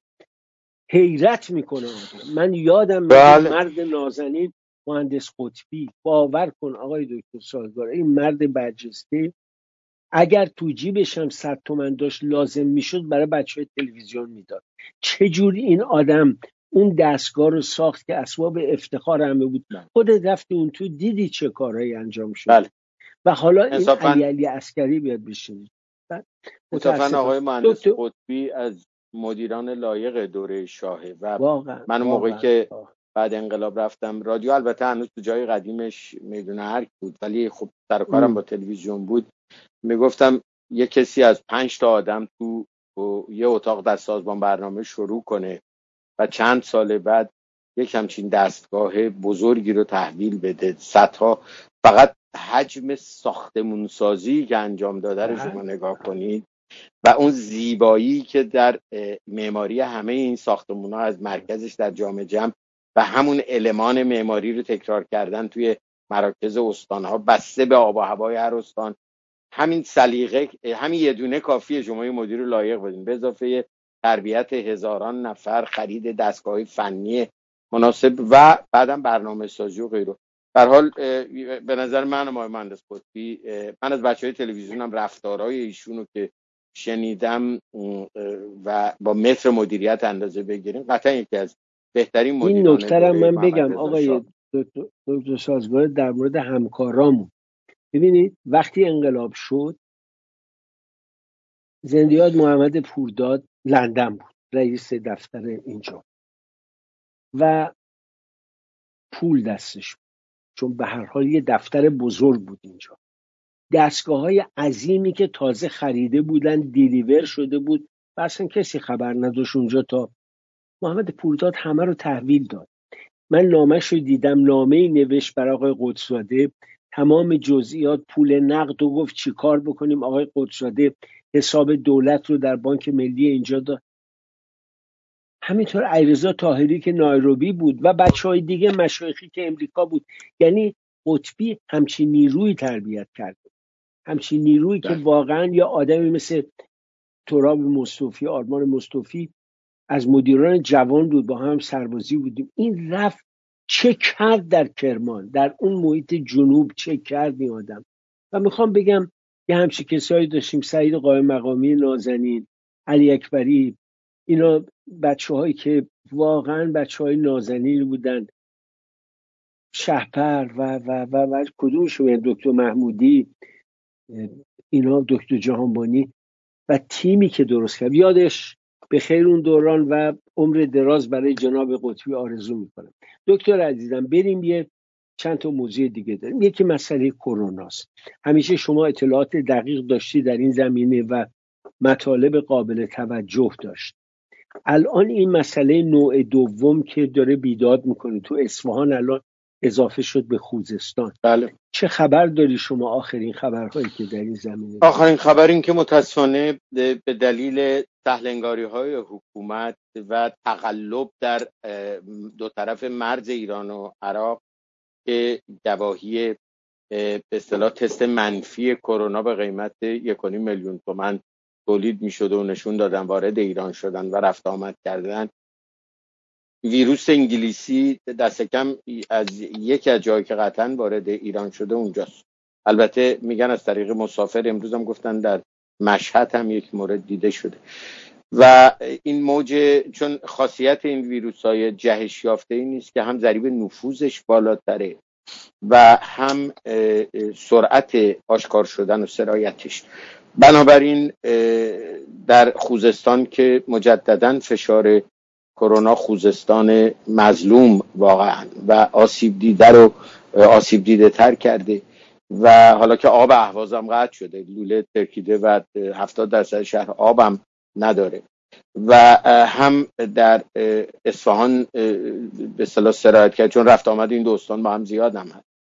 حیرت میکنه آدم. من یادم مرد نازنین مهندس قطبی، باور کن آقای دکتر سالگار، این مرد برجسته اگر تو جیبش هم 100 تومن داشت لازم میشد برای بچهای تلویزیون میداد. چجوری این آدم اون دستگاه رو ساخت که اسباب افتخار همه بود؟ خودت رفتی اون تو دیدی چه کارهایی انجام شد. و حالا این علی عسکری بیاد بشینه. متاسفانه آقای مهندس قطبی از مدیران لایق دوره شاهه و من اون موقعی که بعد انقلاب رفتم رادیو، البته هنوز تو جای قدیمش میدون ارگ بود ولی خب سر کارم با تلویزیون بود، میگفتم یه کسی از 5 تا آدم تو یه اتاق در سازمان برنامه شروع کنه و چند سال بعد یک همچین دستگاه بزرگی رو تحویل بده، صدها، فقط حجم ساختمون سازی که انجام داده رو شما نگاه کنید و اون زیبایی که در معماری همه این ساختمون ها از مرکزش در جامع جم و همون المان معماری رو تکرار کردن توی مراکز استان ها بسته به آب و هوای هر استان. همین سلیقه، همین یه دونه کافیه شما یه مدیر رو لایق بدین، به اضافه تربیت هزاران نفر، خرید دستگاه فنی مناسب و بعدم برنامه سازی و غیره. در حال به نظر من مهندس قطبی، من از بچهای تلویزیونم رفتارهای ایشونو که شنیدم و با متر مدیریت اندازه بگیریم، قطعا یکی از بهترین مدیران. این نکته من بگم آقای دکتر سازگار در مورد همکارامون. ببینید وقتی انقلاب شد، زندیات محمد پورداد لندن بود، رئیس دفتر اینجا و پول دستش بود، چون به هر حال یه دفتر بزرگ بود اینجا. دستگاه‌های عظیمی که تازه خریده بودن دیلیور شده بود و اصلا کسی خبر نداشت اونجا، تا محمد پورداد همه رو تحویل داد. من نامش رو دیدم، نامه‌ای نوشت برای آقای قدس‌زاده، تمام جزئیات، پول نقد رو گفت چی کار بکنیم. آقای قدس‌زاده حساب دولت رو در بانک ملی اینجا داد. همینطور علیرضا طاهری که نایروبی بود و بچهای دیگه مشایخی که امریکا بود. یعنی قطبی همچین نیروی تربیت کرده، همچین نیرویی که واقعا یا آدمی مثل تراب مصطفی، آرمان مصطفی از مدیران جوان بود، با هم سربازی بودیم. این رفت چه کرد در کرمان، در اون محیط جنوب چه کرد این آدم. و میخوام بگم یه همچین کسایی داشتیم، سعید قائم مقامی نازنین، علی اکبری، اینا بچه هایی که واقعا بچه های نازنین بودن، شهپر و کدومشون، دکتر محمودی، اینا، دکتر جهانبانی و تیمی که درست کرد. یادش به خیر اون دوران و عمر دراز برای جناب قطبی آرزو میکنم. دکتر عزیزم بریم، یه چند تا موضوع دیگه داریم. یکی مسئله کروناست. همیشه شما اطلاعات دقیق داشتی در این زمینه و مطالب قابل توجه داشت. الان این مسئله نوع دوم که داره بیداد میکنه تو اصفهان، الان اضافه شد به خوزستان. بله. چه خبر داری شما؟ آخرین خبرهایی که در این زمینه؟ آخرین خبر این که متاسفانه به دلیل سهلنگاری‌های حکومت و تقلب در دو طرف مرز ایران و عراق که گواهی به اصطلاح تست منفی کرونا به قیمت 1.5 میلیون تومان تولید می‌شد و نشون دادن، وارد ایران شدن و رفت آمد کردن. ویروس انگلیسی دست کم از یکی از جایی که قطعا وارد ایران شده اونجاست. البته میگن از طریق مسافر. امروز هم گفتن در مشهد هم یک مورد دیده شده. و این موج، چون خاصیت این ویروس‌های جهش یافته ای نیست که هم ضریب نفوذش بالاتره و هم سرعت آشکار شدن و سرایتش. بنابراین در خوزستان که مجدداً فشار کرونا خوزستان مظلوم واقعا و آسیب دیده تر کرده و حالا که آب اهواز هم قطع شده، لوله ترکیده و 70% شهر آبم نداره و هم در اصفهان به اصطلاح سرایت کرد، چون رفت آمد این دو استان با هم زیاد هم هست.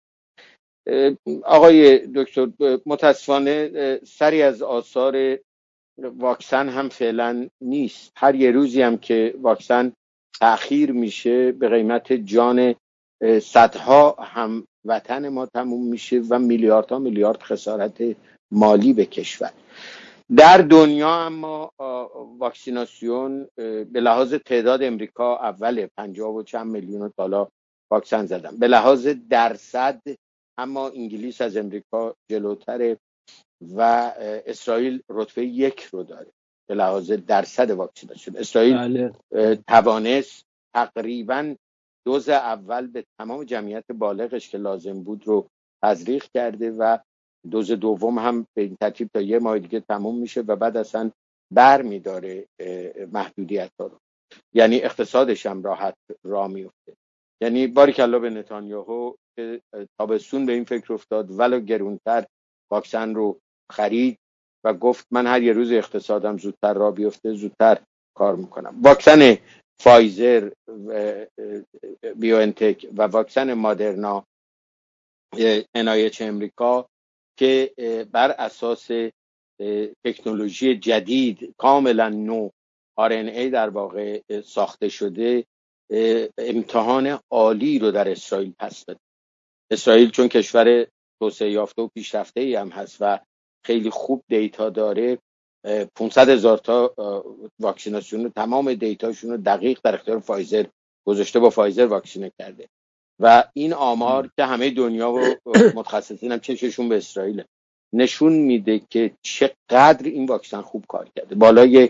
آقای دکتر، متاسفانه سری از آثار واکسن هم فعلا نیست. هر یه روزی هم که واکسن تأخیر میشه به قیمت جان صدها هم وطن ما تموم میشه و میلیاردها میلیارد خسارت مالی به کشور. در دنیا اما واکسیناسیون به لحاظ تعداد امریکا اوله، 50 و چند میلیون تا واکسن زدن. به لحاظ درصد اما انگلیس از امریکا جلوتره و اسرائیل رتبه 1 رو داره به لحاظ درصد واکسیناسیون. اسرائیل توانست تقریباً دوز اول به تمام جمعیت بالغش که لازم بود رو تزریق کرده و دوز دوم هم به این ترتیب تا یه ماه دیگه تموم میشه و بعد اصلا بر میداره محدودیت ها رو. یعنی اقتصادش هم راحت راه میفته. یعنی باریکالله به نتانیاهو که تابستون به این فکر افتاد ولو گرونتر واکسن رو خرید و گفت من هر یه روز اقتصادم زودتر راه بیفته زودتر کار میکنم. واکسن فایزر، بیوانتک و واکسن مادرنا NIH امریکا که بر اساس تکنولوژی جدید کاملا نو RNA در واقع ساخته شده، امتحان عالی رو در اسرائیل پس داد. اسرائیل چون کشور توسعه یافته و پیشرفته ای هم هست و خیلی خوب دیتا داره، 500,000 تا واکسیناسیون، تمام دیتاشون رو دقیق در اختیار فایزر گذاشته، با فایزر واکسینه کرده و این آمار که همه دنیا و متخصصین هم چششون به اسرائیل نشون میده که چقدر این واکسن خوب کار کرده. بالای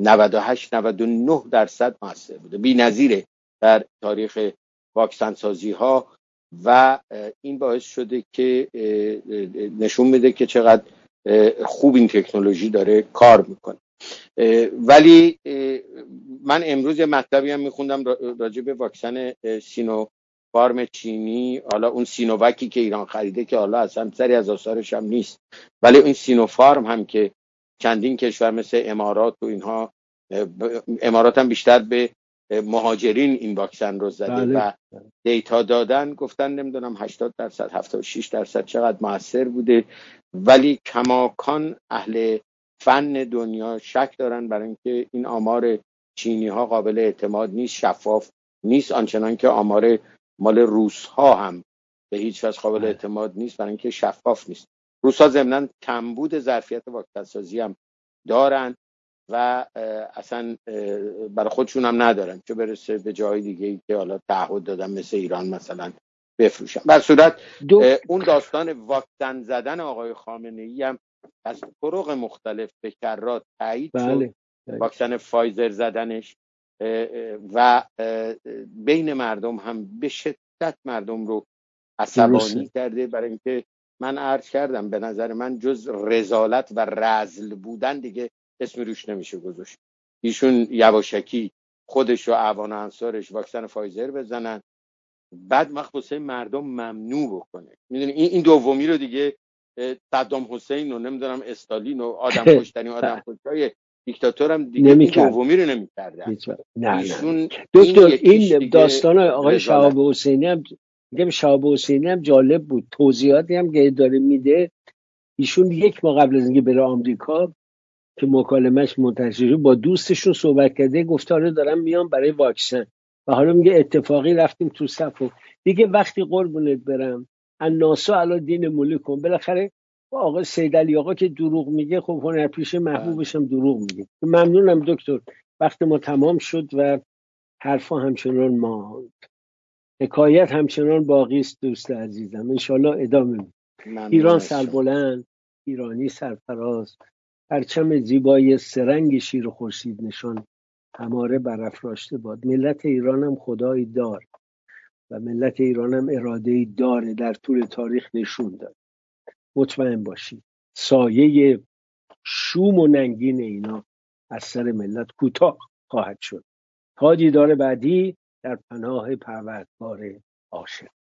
98-99% موثر بوده، بی‌نظیره در تاریخ واکسن سازی ها و این باعث شده که نشون میده که چقدر خوب این تکنولوژی داره کار میکنه. ولی من امروز یه مطلبی هم میخوندم راجع به واکسن سینوفارم چینی، حالا اون سینووکی که ایران خریده که حالا اصلا سری از آثارش هم نیست، ولی این سینوفارم هم که چندین کشور مثل امارات و اینها، امارات هم بیشتر به مهاجرین این واکسن رو زده و دیتا دادن، گفتن نمیدونم 80%، 76% چقدر موثر بوده، ولی کماکان اهل فن دنیا شک دارن برای اینکه این آمار چینی ها قابل اعتماد نیست، شفاف نیست، آنچنان که آمار مال روس ها هم به هیچ وجه قابل اعتماد نیست برای اینکه شفاف نیست. روس ها ضمناً کمبود ظرفیت واکسن سازی هم دارن و اصلا برای خودشون هم ندارن چه برسه به جای دیگه ای که حالا تعهد دادن مثل ایران مثلا بفروشن. در صورت اون داستان واکسن زدن آقای خامنه‌ای هم از طرق مختلف به کرات تایید شد. واکسن فایزر زدنش و بین مردم هم به شدت مردم رو عصبانی کرده، برای اینکه من عرض کردم به نظر من جز رذالت و رذل بودن دیگه اسمی روش نمیشه گذاشت. ایشون یواشکی خودش و اعوان و انصارش واکسن فایزر بزنن، بعد مخصوصا مردم ممنوع بکنه. میدونی این دومی رو دیگه صدام حسین و نمیدونم استالین و آدم کشتنی آدم کشتای دیکتاتور هم دیگه این دومی رو نمی‌کردن. ایشون دکتر این داستان آقای شهاب حسینی هم میگم، شهاب حسینی هم جالب بود، توضیحاتی هم که داره میده. ایشون یک ماه قبل از اینکه بره آمریکا که مکالمهش منتشر شد با دوستشون صحبت کرده، گفته آره دارم میام برای واکسن و حالا میگه اتفاقی رفتیم تو صف و دیگه وقتی قربونت برم الناسا علی دین ملکم، بالاخره آقا سیدعلی آقا که دروغ میگه خب هنرپیشه محبوبش هم دروغ میگه. ممنونم دکتر، وقت ما تمام شد و حرفا همچنان ماند، حکایت همچنان باقی است دوست عزیزم، انشالله ادامه میدیم. ایران سربلند، ایرانی سرفراز، پرچم زیبای سرنگ شیر و خورشید نشان هماره برافراشته باد. ملت ایرانم خدایی دار و ملت ایرانم اراده‌ای داره، در طول تاریخ نشون داد. مطمئن باشید سایه شوم و ننگین اینا از سر ملت کوتاه خواهد شد. تا دیدار بعدی در پناه پروردگار عاشق.